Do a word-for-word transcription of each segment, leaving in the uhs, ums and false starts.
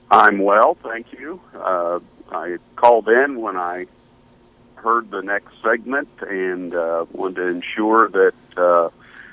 I'm well, thank you. Uh, I called in when I heard the next segment and uh, wanted to ensure that uh,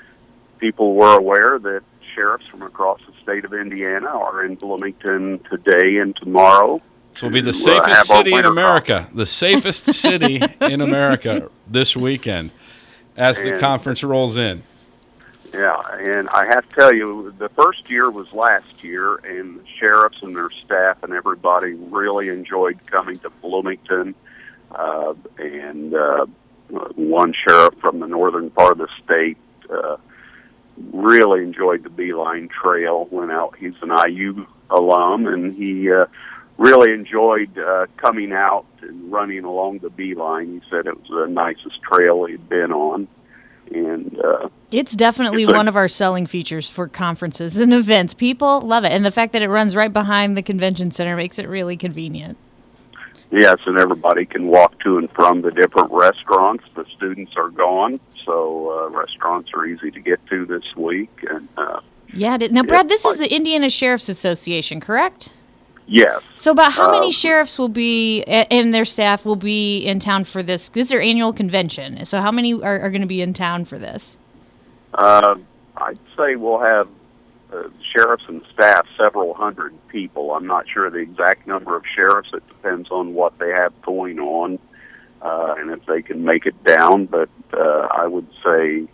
people were aware that sheriffs from across the state of Indiana are in Bloomington today and tomorrow. This will be the safest uh, city in America, conference. the safest city in America this weekend as and, the conference rolls in. Yeah, and I have to tell you, the first year was last year, and the sheriffs and their staff and everybody really enjoyed coming to Bloomington. Uh, and uh, one sheriff from the northern part of the state uh, really enjoyed the Beeline Trail, went out. He's an I U alum, and he uh, really enjoyed uh, coming out and running along the Beeline. He said it was the nicest trail he'd been on. And uh, it's definitely it's a, one of our selling features for conferences and events. People love it. And the fact that it runs right behind the convention center makes it really convenient. Yes, and everybody can walk to and from the different restaurants. The students are gone, so uh, restaurants are easy to get to this week. And uh, yeah, now, Brad, this is the Indiana Sheriff's Association, correct? Yes. So about how many uh, sheriffs will be, and their staff will be in town for this? This is their annual convention. So how many are, are going to be in town for this? Uh, I'd say we'll have uh, sheriffs and staff, several hundred people. I'm not sure the exact number of sheriffs. It depends on what they have going on uh, and if they can make it down. But uh, I would say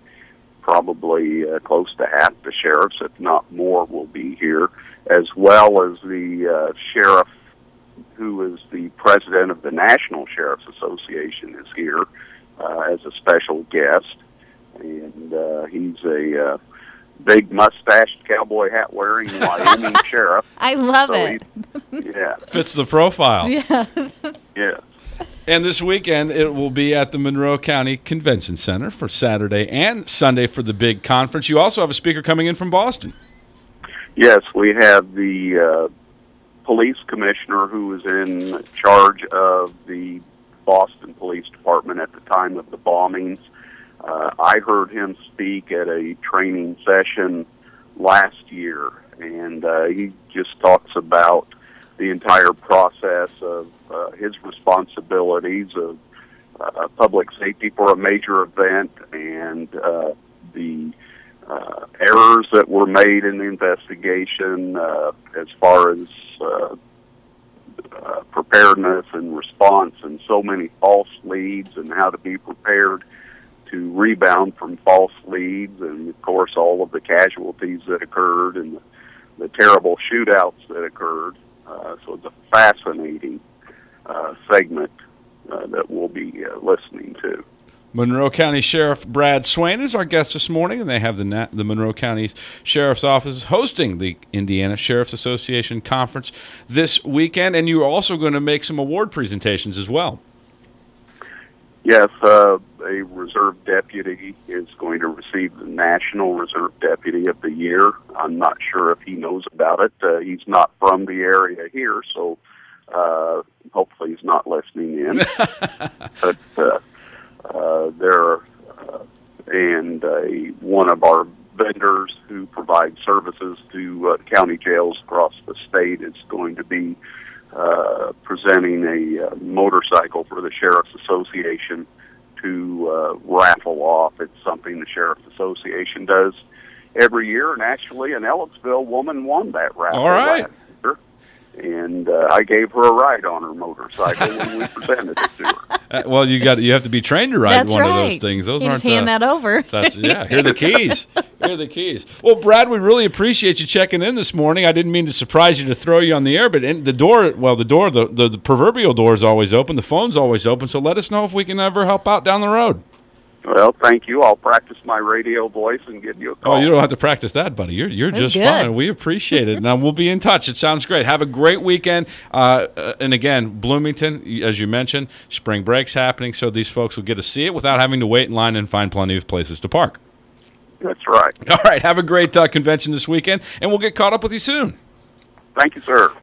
probably uh, close to half the sheriffs, if not more, will be here, as well as the uh, sheriff who is the president of the National Sheriff's Association is here uh, as a special guest. And uh, he's a uh, big mustached, cowboy hat wearing Wyoming sheriff. I love so it. Yeah. Fits the profile. Yeah. Yeah. And this weekend, it will be at the Monroe County Convention Center for Saturday and Sunday for the big conference. You also have a speaker coming in from Boston. Yes, we have the uh, police commissioner who was in charge of the Boston Police Department at the time of the bombings. Uh, I heard him speak at a training session last year, and uh, he just talks about the entire process of uh, his responsibilities of uh, public safety for a major event and uh, the uh, errors that were made in the investigation uh, as far as uh, uh, preparedness and response and so many false leads and how to be prepared to rebound from false leads, and of course all of the casualties that occurred and the, the terrible shootouts that occurred. Uh, so it's a fascinating uh, segment uh, that we'll be uh, listening to. Monroe County Sheriff Brad Swain is our guest this morning, and they have the Na- the Monroe County Sheriff's Office hosting the Indiana Sheriff's Association Conference this weekend, and you're also going to make some award presentations as well. Yes, uh, a reserve deputy is going to receive the National Reserve Deputy of the Year. I'm not sure if he knows about it. Uh, he's not from the area here, so uh, hopefully he's not listening in. but uh, uh, there, uh, and uh, one of our vendors who provide services to uh, county jails across the state is going to be Uh, presenting a uh, motorcycle for the Sheriff's Association to uh, raffle off. It's something the Sheriff's Association does every year, and actually an Ellettsville woman won that raffle. All right. last year. And uh, I gave her a ride on her motorcycle when we presented it to her. Uh, well, you got you have to be trained to ride That's one right. of those things. Those you aren't just hand uh, that over. That's yeah. Here are the keys. Here are the keys. Well, Brad, we really appreciate you checking in this morning. I didn't mean to surprise you to throw you on the air, but in the door, well, the door, the, the the proverbial door is always open. The phone's always open. So let us know if we can ever help out down the road. Well, thank you. I'll practice my radio voice and give you a call. Oh, you don't have to practice that, buddy. You're you're That's just good. fine. We appreciate it. Now, we'll be in touch. It sounds great. Have a great weekend. Uh, uh, and again, Bloomington, as you mentioned, spring break's happening, so these folks will get to see it without having to wait in line and find plenty of places to park. That's right. All right. Have a great uh, convention this weekend, and we'll get caught up with you soon. Thank you, sir.